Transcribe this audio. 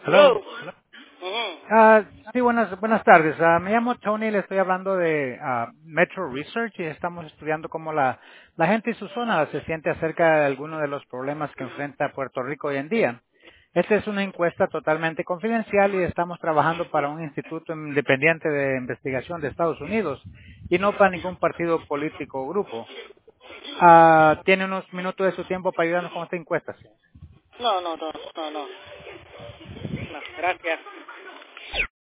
Hello. Hello. Ujú. Sí, buenas tardes. Me llamo Tony, le estoy hablando de Metro Research y estamos estudiando cómo la gente en su zona se siente acerca de algunos de los problemas que enfrenta Puerto Rico hoy en día. Esta es una encuesta totalmente confidencial y estamos trabajando para un instituto independiente de investigación de Estados Unidos y no para ningún partido político o grupo. ¿Tiene unos minutos de su tiempo para ayudarnos con esta encuesta? No, no, no, no, no. No, gracias.